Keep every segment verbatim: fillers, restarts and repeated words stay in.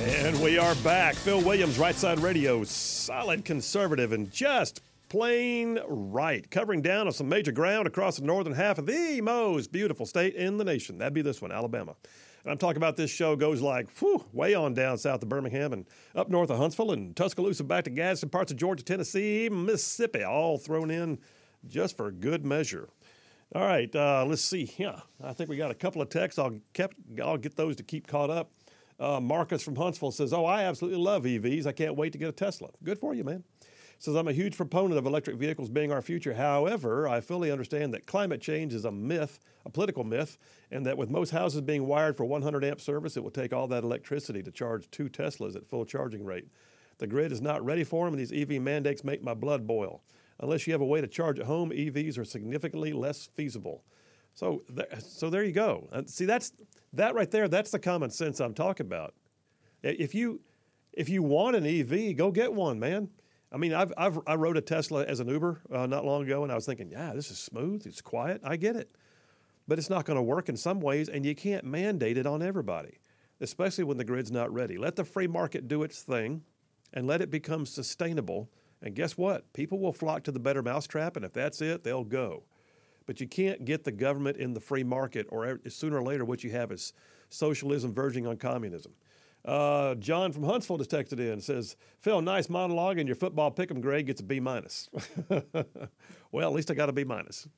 And we are back. Phil Williams, Right Side Radio, solid conservative and just plain right. Covering down on some major ground across the northern half of the most beautiful state in the nation. That'd be this one, Alabama. And I'm talking about this show goes like, whew, way on down south of Birmingham and up north of Huntsville and Tuscaloosa back to Gadsden, parts of Georgia, Tennessee, Mississippi, all thrown in just for good measure. All right, uh, let's see. Yeah, I think we got a couple of texts. I'll, kept, I'll get those to keep caught up. Uh, Marcus from Huntsville says, oh, I absolutely love E Vs. I can't wait to get a Tesla. Good for you, man. Says, I'm a huge proponent of electric vehicles being our future. However, I fully understand that climate change is a myth, a political myth, and that with most houses being wired for one hundred amp service, it will take all that electricity to charge two Teslas at full charging rate. The grid is not ready for them, and these E V mandates make my blood boil. Unless you have a way to charge at home, E Vs are significantly less feasible. So, there, so there you go. Uh, see, that's that right there. That's the common sense I'm talking about. If you if you want an E V, go get one, man. I mean, I've, I've I rode a Tesla as an Uber uh, not long ago, and I was thinking, yeah, this is smooth. It's quiet. I get it, but it's not going to work in some ways, and you can't mandate it on everybody, especially when the grid's not ready. Let the free market do its thing, and let it become sustainable. And guess what? People will flock to the better mousetrap, and if that's it, they'll go. But you can't get the government in the free market, or sooner or later what you have is socialism verging on communism. Uh, John from Huntsville just texted in and says, Phil, nice monologue, and your football pick'em grade gets a B minus. Well, at least I got a B minus.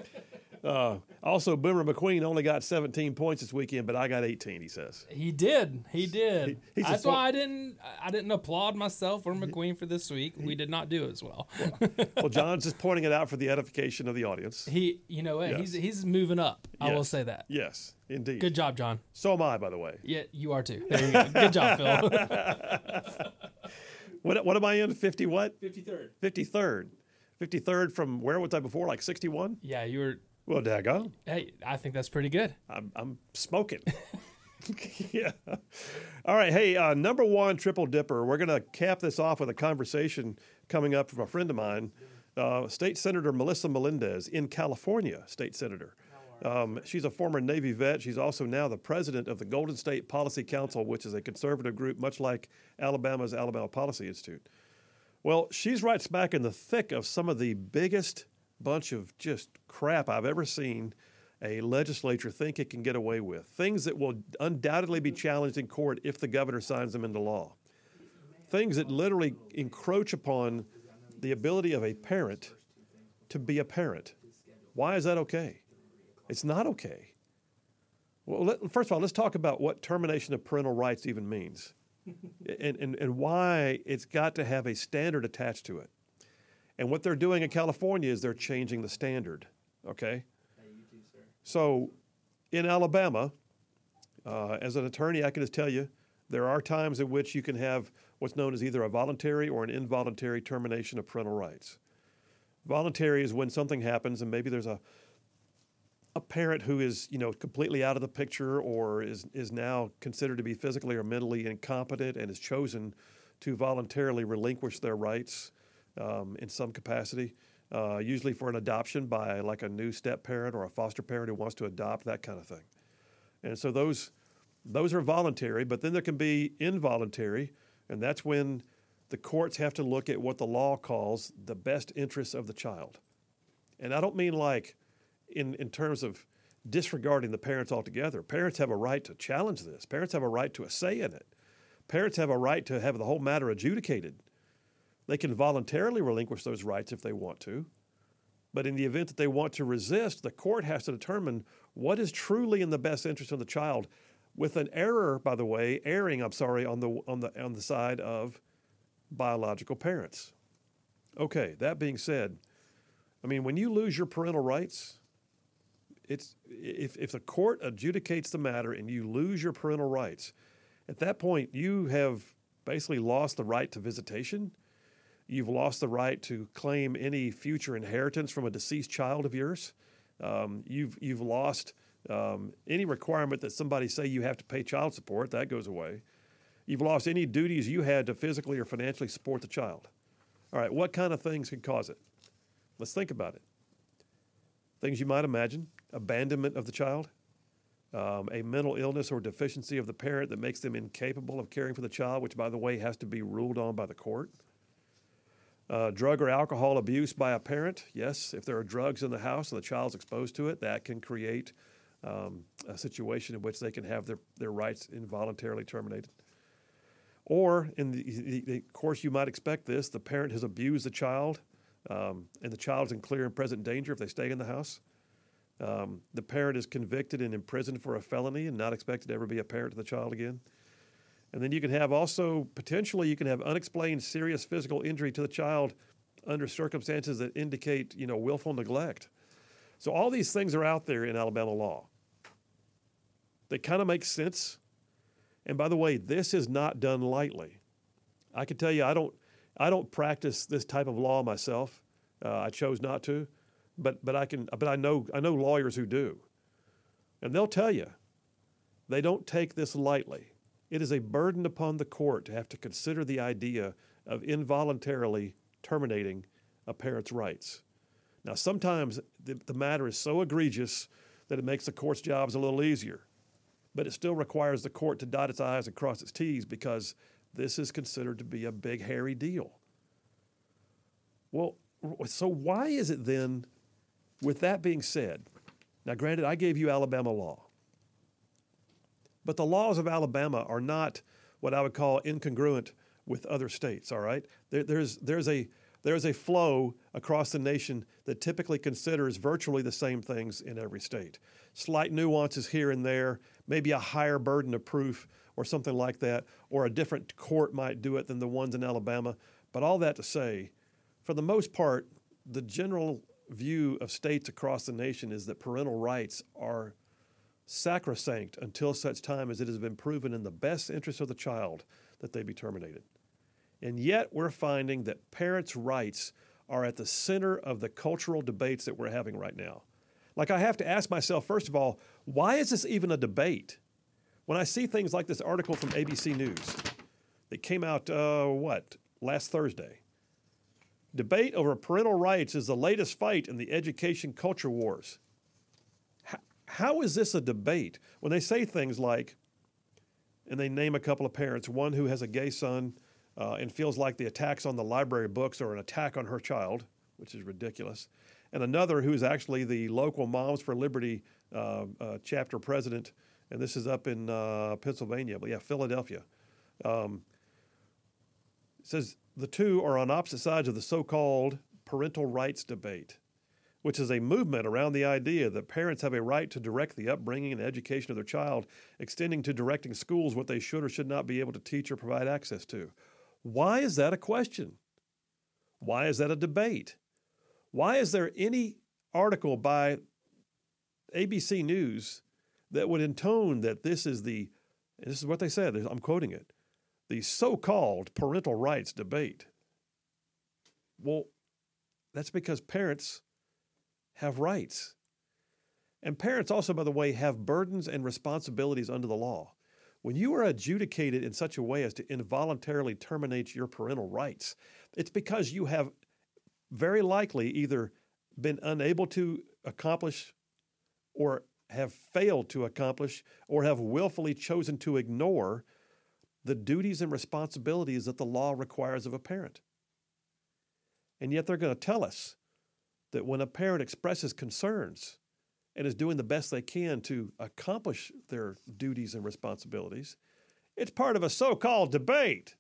Uh, also, Boomer McQueen only got seventeen points this weekend, but I got eighteen, he says. He did. He did. He, That's why I didn't I didn't applaud myself or McQueen for this week. We did not do as well. well, well, John's just pointing it out for the edification of the audience. He, you know what? Yes. He's he's moving up. Yes. I will say that. Yes, indeed. Good job, John. So am I, by the way. Yeah, you are too. There you go. Good job, Phil. what, what am I in? fifty what? fifty-third. fifty-third. fifty-third from where was I before? Like sixty-one? Yeah, you were. Well, daggone. Hey, I think that's pretty good. I'm, I'm smoking. Yeah. All right. Hey, uh, number one triple dipper. We're going to cap this off with a conversation coming up from a friend of mine, uh, State Senator Melissa Melendez in California, State Senator. Um, she's a former Navy vet. She's also now the president of the Golden State Policy Council, which is a conservative group, much like Alabama's Alabama Policy Institute. Well, she's right smack in the thick of some of the biggest bunch of just crap I've ever seen a legislature think it can get away with. Things that will undoubtedly be challenged in court if the governor signs them into law. Things that literally encroach upon the ability of a parent to be a parent. Why is that okay? It's not okay. Well, let, first of all, let's talk about what termination of parental rights even means and, and, and why it's got to have a standard attached to it. And what they're doing in California is they're changing the standard, okay? Hey, you too, sir. So in Alabama, uh, as an attorney, I can just tell you, there are times in which you can have what's known as either a voluntary or an involuntary termination of parental rights. Voluntary is when something happens and maybe there's a a parent who is, you know, completely out of the picture or is, is now considered to be physically or mentally incompetent and has chosen to voluntarily relinquish their rights Um, in some capacity, uh, usually for an adoption by like a new step parent or a foster parent who wants to adopt, that kind of thing. And so those those are voluntary, but then there can be involuntary, and that's when the courts have to look at what the law calls the best interests of the child. And I don't mean like in, in terms of disregarding the parents altogether. Parents have a right to challenge this. Parents have a right to a say in it. Parents have a right to have the whole matter adjudicated. They can voluntarily relinquish those rights if they want to. But in the event that they want to resist, the court has to determine what is truly in the best interest of the child, with an error, by the way, erring, I'm sorry, on the on the on the side of biological parents. Okay, that being said, I mean, when you lose your parental rights, it's if if the court adjudicates the matter and you lose your parental rights, at that point you have basically lost the right to visitation. You've lost the right to claim any future inheritance from a deceased child of yours. Um, you've you've lost um, any requirement that somebody say you have to pay child support. That goes away. You've lost any duties you had to physically or financially support the child. All right, what kind of things can cause it? Let's think about it. Things you might imagine: abandonment of the child, um, a mental illness or deficiency of the parent that makes them incapable of caring for the child, which, by the way, has to be ruled on by the court. Uh, drug or alcohol abuse by a parent. Yes, if there are drugs in the house and the child's exposed to it, that can create um, a situation in which they can have their, their rights involuntarily terminated. Or, in the, the, the of course, you might expect this, the parent has abused the child, um, and the child's in clear and present danger if they stay in the house. Um, the parent is convicted and imprisoned for a felony and not expected to ever be a parent to the child again. And then you can have also, potentially, you can have unexplained serious physical injury to the child under circumstances that indicate, you know, willful neglect. So all these things are out there in Alabama law. They kind of make sense. And by the way, this is not done lightly. I can tell you, I don't, I don't practice this type of law myself. Uh, I chose not to, but but I can, but I know, I know lawyers who do, and they'll tell you, they don't take this lightly. It is a burden upon the court to have to consider the idea of involuntarily terminating a parent's rights. Now, sometimes the, the matter is so egregious that it makes the court's jobs a little easier, but it still requires the court to dot its I's and cross its T's because this is considered to be a big, hairy deal. Well, so why is it then, with that being said, now granted, I gave you Alabama law, but the laws of Alabama are not what I would call incongruent with other states, all right? There, there's, there's, a, there's a flow across the nation that typically considers virtually the same things in every state. Slight nuances here and there, maybe a higher burden of proof or something like that, or a different court might do it than the ones in Alabama. But all that to say, for the most part, the general view of states across the nation is that parental rights are sacrosanct until such time as it has been proven in the best interest of the child that they be terminated. And yet we're finding that parents' rights are at the center of the cultural debates that we're having right now. Like, I have to ask myself, first of all, why is this even a debate? When I see things like this article from A B C News that came out, uh, what, last Thursday. Debate over parental rights is the latest fight in the education culture wars. How is this a debate when they say things like, and they name a couple of parents, one who has a gay son uh, and feels like the attacks on the library books are an attack on her child, which is ridiculous, and another who is actually the local Moms for Liberty uh, uh, chapter president, and this is up in uh, Pennsylvania, but yeah, Philadelphia. Um, says the two are on opposite sides of the so-called parental rights debate, which is a movement around the idea that parents have a right to direct the upbringing and education of their child, extending to directing schools what they should or should not be able to teach or provide access to. Why is that a question? Why is that a debate? Why is there any article by A B C News that would intone that this is the, and this is what they said, I'm quoting it, the so-called parental rights debate? Well, that's because parents have rights. And parents also, by the way, have burdens and responsibilities under the law. When you are adjudicated in such a way as to involuntarily terminate your parental rights, it's because you have very likely either been unable to accomplish or have failed to accomplish or have willfully chosen to ignore the duties and responsibilities that the law requires of a parent. And yet they're going to tell us that when a parent expresses concerns and is doing the best they can to accomplish their duties and responsibilities, it's part of a so-called debate.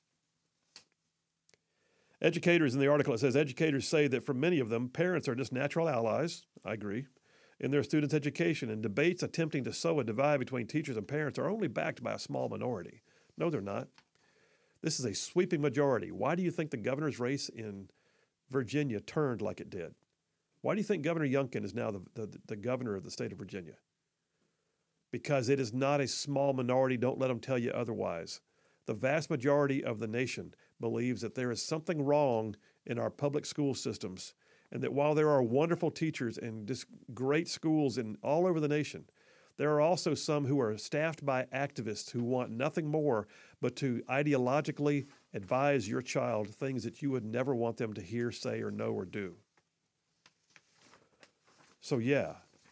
Educators, in the article, it says, educators say that for many of them, parents are just natural allies, I agree, in their students' education, and debates attempting to sow a divide between teachers and parents are only backed by a small minority. No, they're not. This is a sweeping majority. Why do you think the governor's race in Virginia turned like it did? Why do you think Governor Youngkin is now the, the, the governor of the state of Virginia? Because it is not a small minority. Don't let them tell you otherwise. The vast majority of the nation believes that there is something wrong in our public school systems, and that while there are wonderful teachers and just great schools in all over the nation, there are also some who are staffed by activists who want nothing more but to ideologically advise your child things that you would never want them to hear, say, or know, or do. So yeah,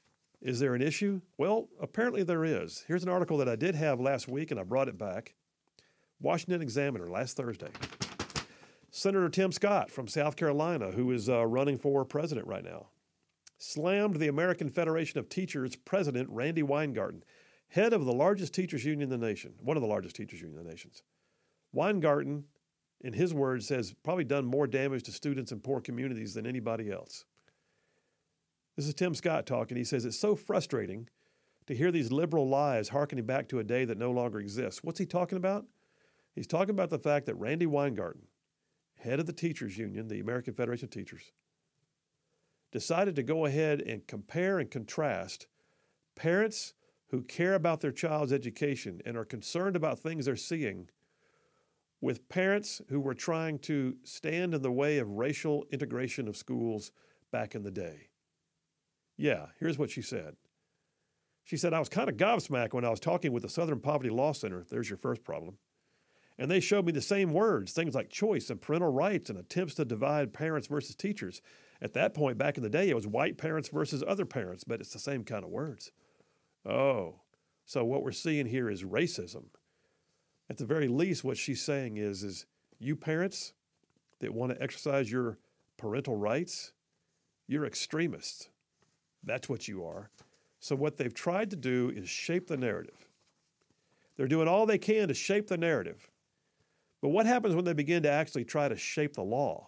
Is there an issue? Well, apparently there is. Here's an article that I did have last week, and I brought it back. Washington Examiner, last Thursday. Senator Tim Scott from South Carolina, who is uh, running for president right now, slammed the American Federation of Teachers president, Randi Weingarten, head of the largest teachers union in the nation, one of the largest teachers unions in the nation. Weingarten, in his words, has probably done more damage to students in poor communities than anybody else. This is Tim Scott talking. He says, it's so frustrating to hear these liberal lies hearkening back to a day that no longer exists. What's he talking about? He's talking about the fact that Randi Weingarten, head of the teachers union, the American Federation of Teachers, decided to go ahead and compare and contrast parents who care about their child's education and are concerned about things they're seeing with parents who were trying to stand in the way of racial integration of schools back in the day. Yeah, here's what she said. She said, I was kind of gobsmacked when I was talking with the Southern Poverty Law Center. There's your first problem. And they showed me the same words, things like choice and parental rights and attempts to divide parents versus teachers. At that point, back in the day, it was white parents versus other parents, but it's the same kind of words. Oh, so what we're seeing here is racism. At the very least, what she's saying is, is you parents that want to exercise your parental rights, you're extremists. That's what you are. So what they've tried to do is shape the narrative. They're doing all they can to shape the narrative. But what happens when they begin to actually try to shape the law?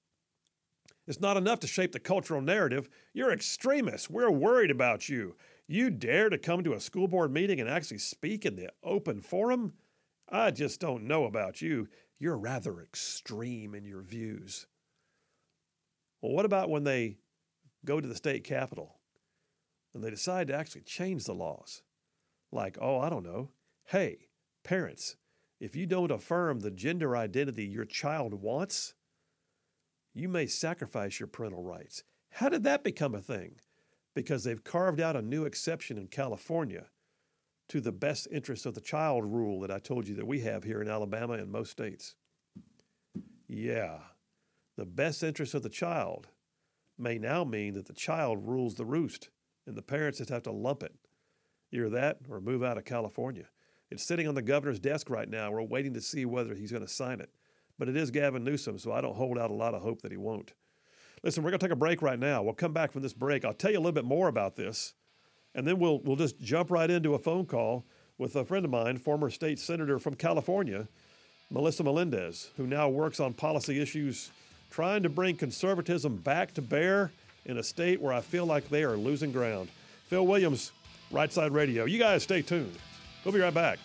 It's not enough to shape the cultural narrative. You're extremists. We're worried about you. You dare to come to a school board meeting and actually speak in the open forum? I just don't know about you. You're rather extreme in your views. Well, what about when they go to the state capitol and they decide to actually change the laws? Like, oh, I don't know. Hey, parents, if you don't affirm the gender identity your child wants, you may sacrifice your parental rights. How did that become a thing? Because they've carved out a new exception in California to the best interest of the child rule that I told you that we have here in Alabama and most states. Yeah, the best interest of the child may now mean that the child rules the roost and the parents just have to lump it. Either that or move out of California. It's sitting on the governor's desk right now. We're waiting to see whether he's going to sign it. But it is Gavin Newsom, so I don't hold out a lot of hope that he won't. Listen, we're going to take a break right now. We'll come back from this break. I'll tell you a little bit more about this, and then we'll we'll just jump right into a phone call with a friend of mine, former state senator from California, Melissa Melendez, who now works on policy issues trying to bring conservatism back to bear in a state where I feel like they are losing ground. Phil Williams, Right Side Radio. You guys stay tuned. We'll be right back.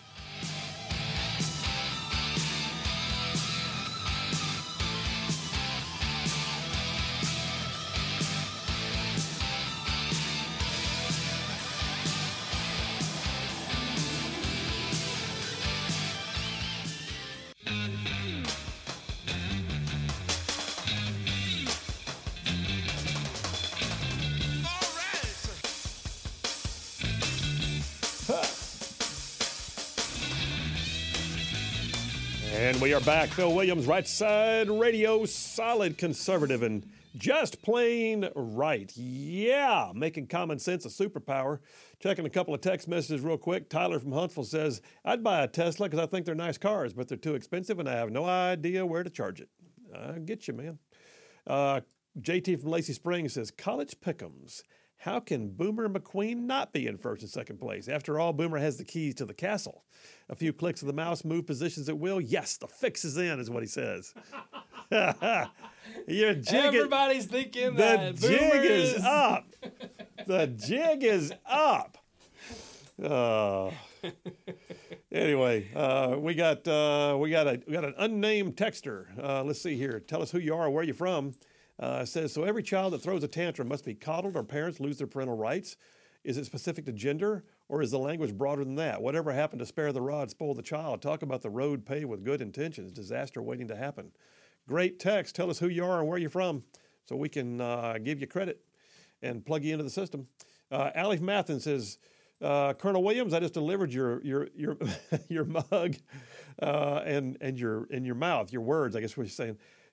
And we are back. Phil Williams, Right Side Radio, solid conservative and just plain right. Yeah, making common sense a superpower. Checking a couple of text messages real quick. Tyler from Huntsville says, I'd buy a Tesla because I think they're nice cars, but they're too expensive and I have no idea where to charge it. I get you, man. Uh, J T from Lacey Springs says, College Pick'ems. How can Boomer McQueen not be in first and second place? After all, Boomer has the keys to the castle. A few clicks of the mouse, move positions at will. Yes, the fix is in, is what he says. You're jigging. Everybody's thinking the that jig Boomer is, is up. The jig is up. Uh, anyway, uh, we got uh, we got a we got an unnamed texter. Uh, let's see here. Tell us who you are, where you're from. Uh, it says, so every child that throws a tantrum must be coddled or parents lose their parental rights. Is it specific to gender or is the language broader than that? Whatever happened to spare the rod, spoil the child? Talk about the road paved with good intentions, disaster waiting to happen. Great text. Tell us who you are and where you're from so we can uh, give you credit and plug you into the system. Uh, Allie Mathen says, uh, Colonel Williams, I just delivered your your your your mug uh, and and your in your mouth, your words, I guess what you're saying.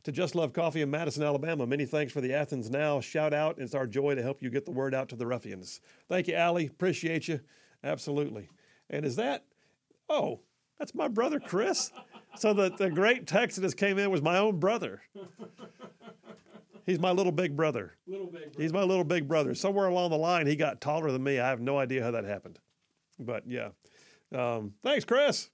to Just Love Coffee in Madison, Alabama. Many thanks for the Athens Now shout out. It's our joy to help you get the word out to the ruffians. Thank you, Allie. Appreciate you. Absolutely. And is that, oh, that's my brother, Chris. So the, the great text that just came in was my own brother. He's my little big brother. Little big brother. He's my little big brother. Somewhere along the line, he got taller than me. I have no idea how that happened. But yeah. Um, thanks, Chris.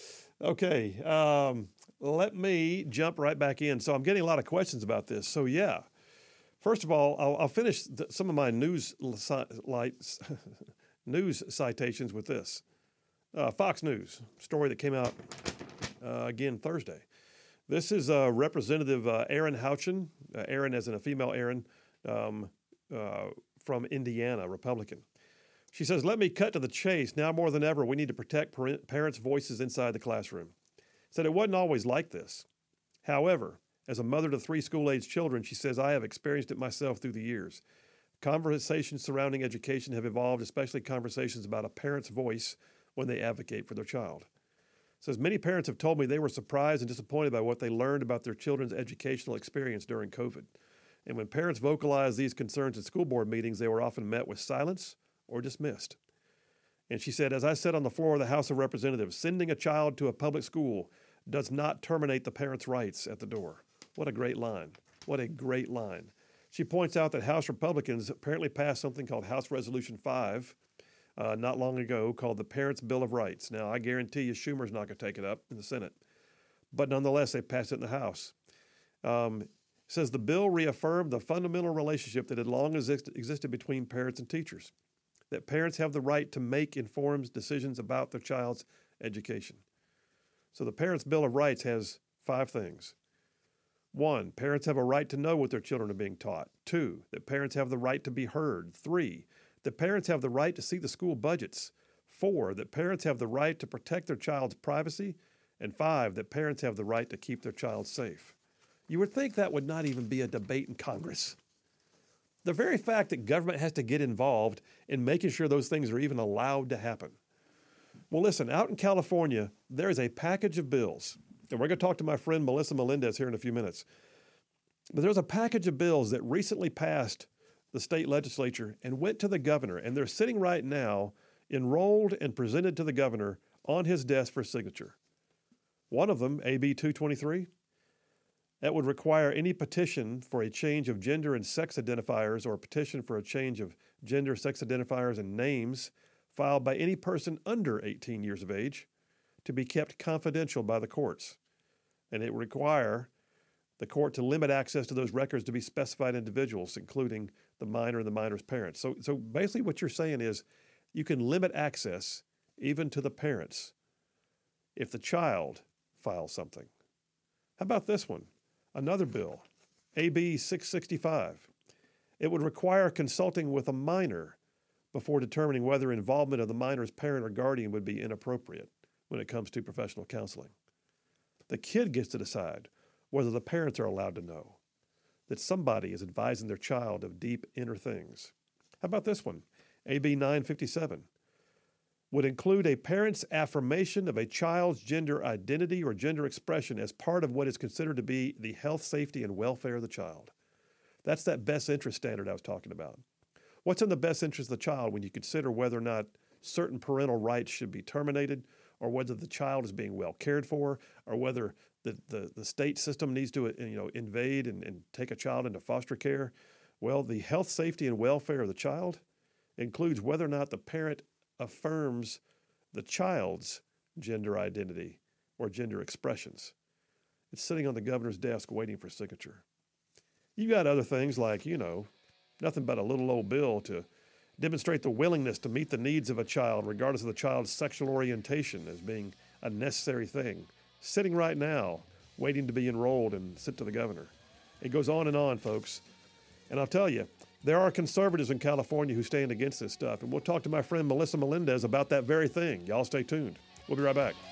Okay. Um, let me jump right back in. So I'm getting a lot of questions about this. So yeah. First of all, I'll, I'll finish the, some of my news lights, news citations with this. Uh, Fox News story that came out uh, again Thursday. This is uh, Representative uh, Erin Houchin, uh, Erin as in a female Erin, um, uh, from Indiana, Republican. She says, let me cut to the chase. Now more than ever, we need to protect parent, parents' voices inside the classroom. Said it wasn't always like this. However, as a mother to three school-age children, she says, I have experienced it myself through the years. Conversations surrounding education have evolved, especially conversations about a parent's voice when they advocate for their child. Says, many parents have told me they were surprised and disappointed by what they learned about their children's educational experience during COVID. And when parents vocalized these concerns at school board meetings, they were often met with silence or dismissed. And she said, as I said on the floor of the House of Representatives, sending a child to a public school does not terminate the parent's rights at the door. What a great line. What a great line. She points out that House Republicans apparently passed something called House Resolution five, Uh, not long ago, called the Parents' Bill of Rights. Now, I guarantee you Schumer's not going to take it up in the Senate. But nonetheless, they passed it in the House. Um, it says the bill reaffirmed the fundamental relationship that had long exist- existed between parents and teachers, that parents have the right to make informed decisions about their child's education. So the Parents' Bill of Rights has five things. One, parents have a right to know what their children are being taught. Two, that parents have the right to be heard. Three, that parents have the right to see the school budgets. Four, that parents have the right to protect their child's privacy. And five, that parents have the right to keep their child safe. You would think that would not even be a debate in Congress. The very fact that government has to get involved in making sure those things are even allowed to happen. Well, listen, out in California, there is a package of bills, and we're going to talk to my friend Melissa Melendez here in a few minutes. But there's a package of bills that recently passed the state legislature and went to the governor, and they're sitting right now enrolled and presented to the governor on his desk for signature. One of them, A B two twenty-three, that would require any petition for a change of gender and sex identifiers or a petition for a change of gender, sex identifiers, and names filed by any person under eighteen years of age to be kept confidential by the courts. And it would require the court to limit access to those records to be specified individuals, including the minor and the minor's parents. So, so basically what you're saying is you can limit access even to the parents if the child files something. How about this one? Another bill, A B six sixty-five. It would require consulting with a minor before determining whether involvement of the minor's parent or guardian would be inappropriate when it comes to professional counseling. The kid gets to decide whether the parents are allowed to know that somebody is advising their child of deep inner things. How about this one? A B nine fifty-seven would include a parent's affirmation of a child's gender identity or gender expression as part of what is considered to be the health, safety, and welfare of the child. That's that best interest standard I was talking about. What's in the best interest of the child when you consider whether or not certain parental rights should be terminated, or whether the child is being well cared for, or whether the, the, the state system needs to you know, invade and, and take a child into foster care? Well, the health, safety, and welfare of the child includes whether or not the parent affirms the child's gender identity or gender expressions. It's sitting on the governor's desk waiting for signature. You got other things like, you know, nothing but a little old bill to demonstrate the willingness to meet the needs of a child, regardless of the child's sexual orientation, as being a necessary thing, sitting right now, waiting to be enrolled and sent to the governor. It goes on and on, folks. And I'll tell you, there are conservatives in California who stand against this stuff. And we'll talk to my friend Melissa Melendez about that very thing. Y'all stay tuned. We'll be right back.